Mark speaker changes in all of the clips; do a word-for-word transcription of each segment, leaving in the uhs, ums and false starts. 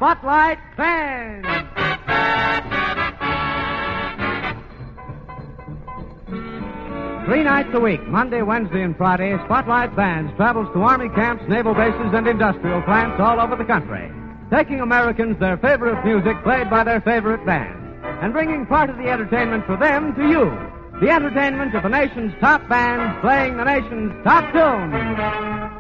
Speaker 1: Spotlight Band. Three nights a week, Monday, Wednesday, and Friday, Spotlight Bands travels to Army camps, naval bases, and industrial plants all over the country, taking Americans their favorite music played by their favorite bands, and bringing part of the entertainment for them to you. The entertainment of the nation's top bands playing the nation's top tunes.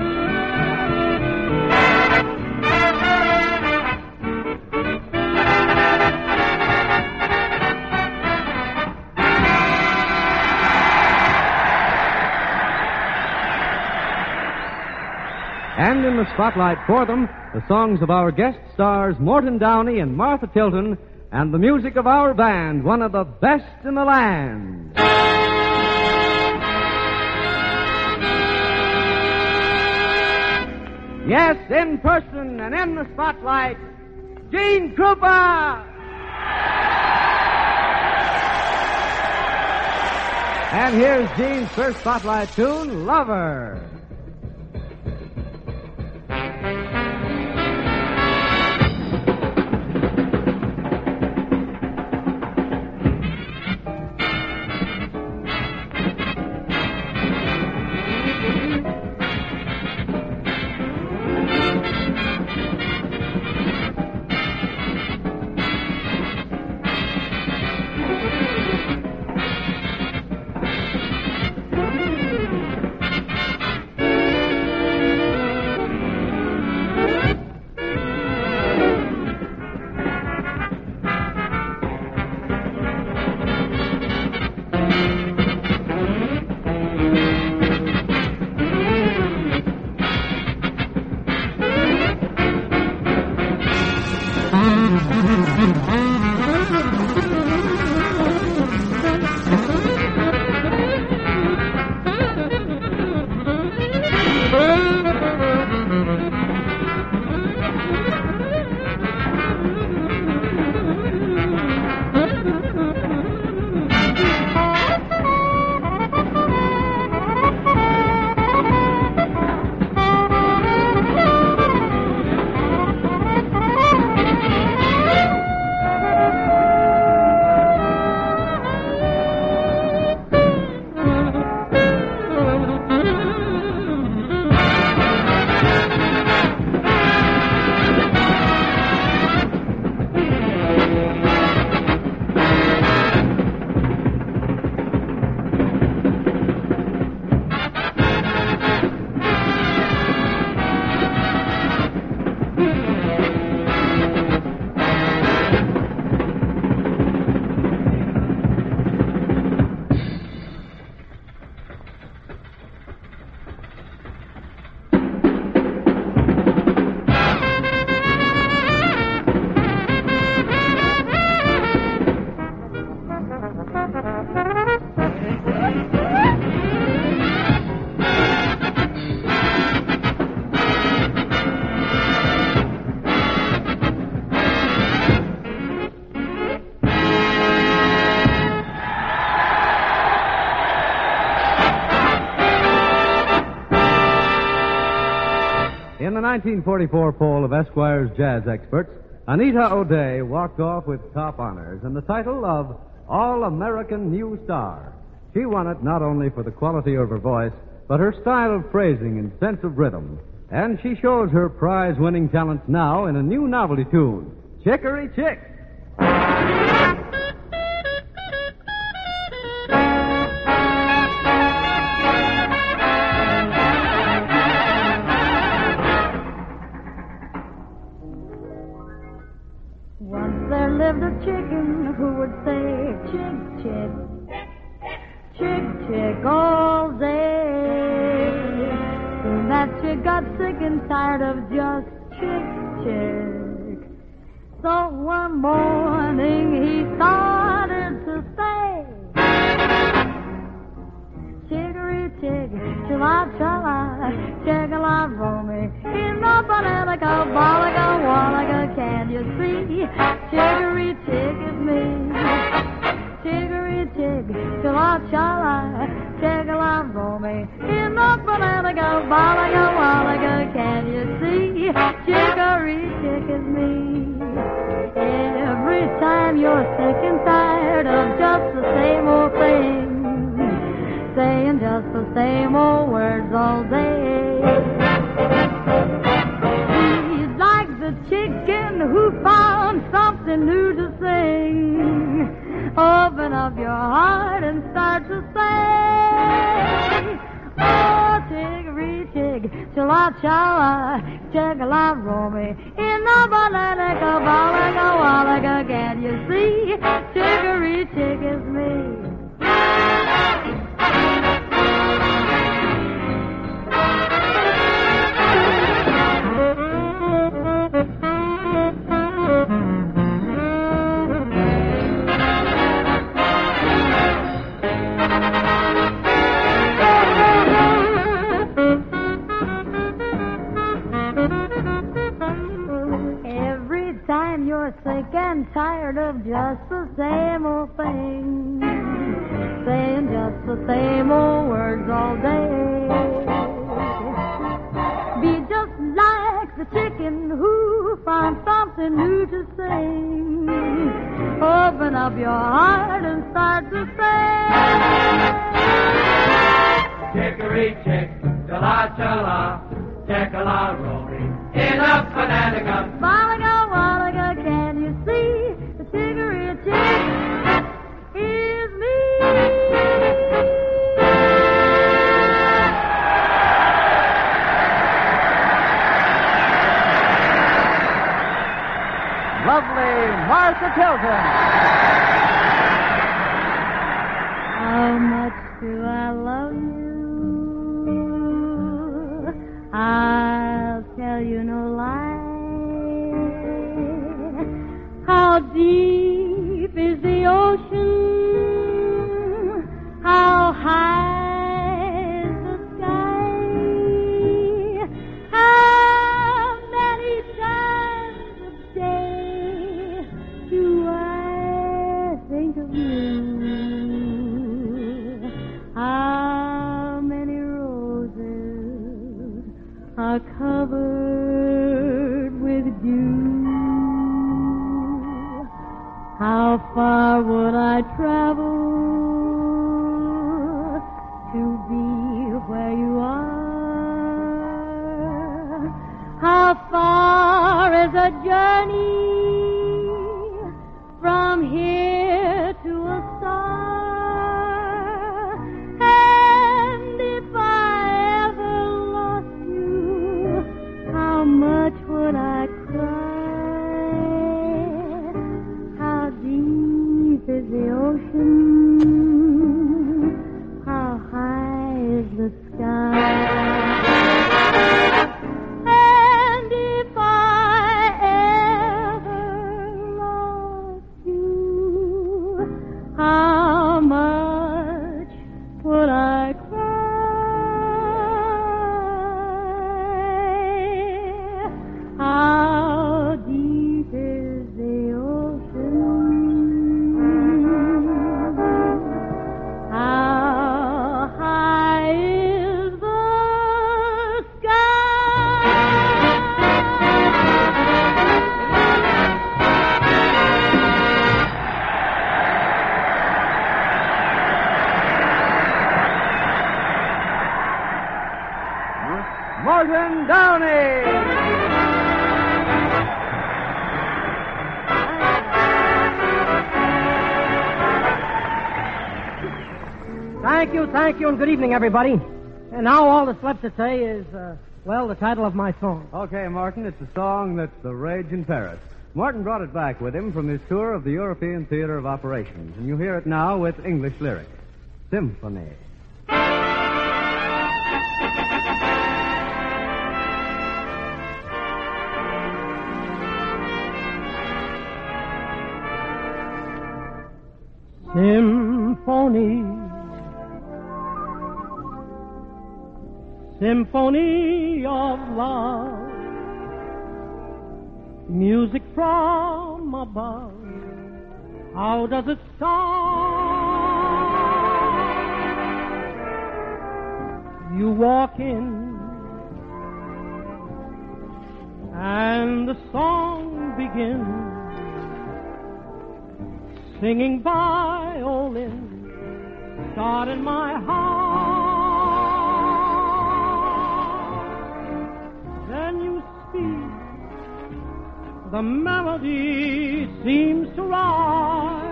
Speaker 1: And in the spotlight for them, the songs of our guest stars Morton Downey and Martha Tilton, and the music of our band, one of the best in the land. Yes, in person and in the spotlight, Gene Krupa! And here's Gene's first spotlight tune, Lover. In the nineteen forty-four poll of Esquire's jazz experts, Anita O'Day walked off with top honors and the title of All-American New Star. She won it not only for the quality of her voice, but her style of phrasing and sense of rhythm. And she shows her prize-winning talents now in a new novelty tune, Chicory Chick.
Speaker 2: Once there lived a chicken who would say, chick, chick, chick, chick all day. Soon that chick got sick and tired of just chick, chick. So one morning he started to say, chickory chick, chilla chilla, chickala roll me in the banana go, balaga, wallaga, can you see? Chicory chick is me. Chicory chick, chilla chala, chickala roll me in the banana go, balaga, wallaga, can you see? Chicory chick is me. time you're sick and tired of just the same old thing, saying just the same old words all day. He's like the chicken who found something new to sing. Open up your heart and start to sing. Oh, chicory chick, chala chala, chicala romy. In the banana balaga walaga, can you see? Chicory chick is me. Sick and tired of just the same old thing, saying just the same old words all day. Be just like the chicken who found something new to sing. Open up your heart and start to sing.
Speaker 3: Chicory chick, chala chala, chickala roly, in a banana cup.
Speaker 2: Wallaga, wallaga, can you see? The chicory chick is me.
Speaker 1: Lovely Martha Tilton.
Speaker 2: How much do I love you? I'll tell you no lie. How deep is the ocean? How high is the sky? How many times a day do I think of you? How many roses are covered with dew? How far would I travel to be where you are? How far is a journey from here to a star? And if I ever lost you, how much would I cry? Is the ocean? How high is the sky? And if I ever lost you, how much would I cry? How deep is the ocean?
Speaker 1: Morton Downey.
Speaker 4: Thank you, thank you, and good evening, everybody. And now all that's left to say is, uh, well, the title of my song.
Speaker 1: Okay, Morton, it's a song that's the rage in Paris. Morton brought it back with him from his tour of the European Theater of Operations, and you hear it now with English lyrics. Symphony.
Speaker 4: Symphony, symphony of love, music from above. How does it start? You walk in, and the song begins. singing violin, start in my heart. Then you speak, the melody seems to rise.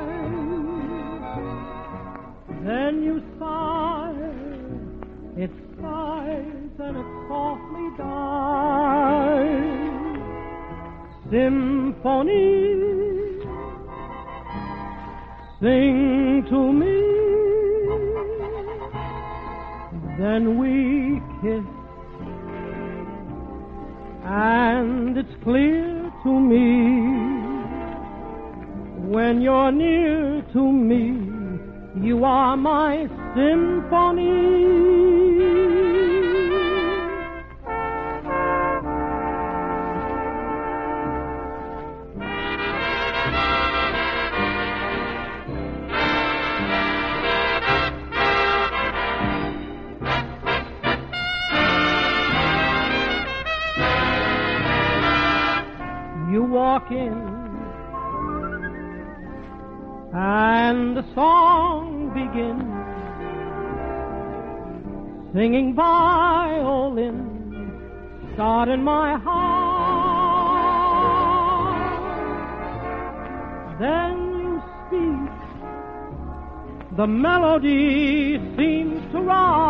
Speaker 4: Then you sigh, it sighs and it softly dies. Symphony, sing to me. Then we kiss, and it's clear to me, when you're near to me, you are my symphony. You walk in, and the song begins, singing violin, start in my heart. Then you speak, the melody seems to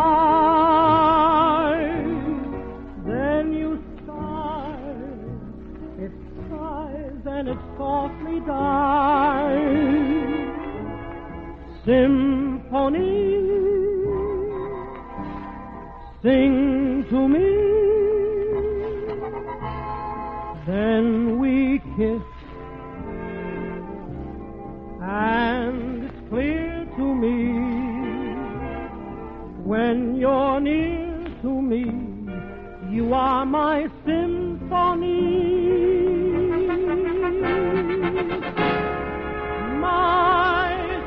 Speaker 4: rise. Then you sigh, it sighs and it softly dies. Symphony, sing to me. Then we kiss, and it's clear to me, when you're near to me, you are my symphony. My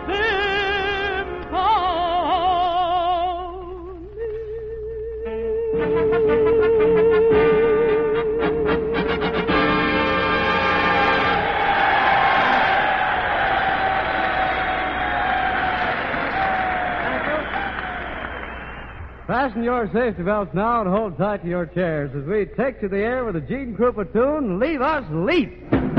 Speaker 1: Fasten your safety belts now and hold tight to your chairs as we take to the air with a Gene Krupa tune, Leave Us Leap.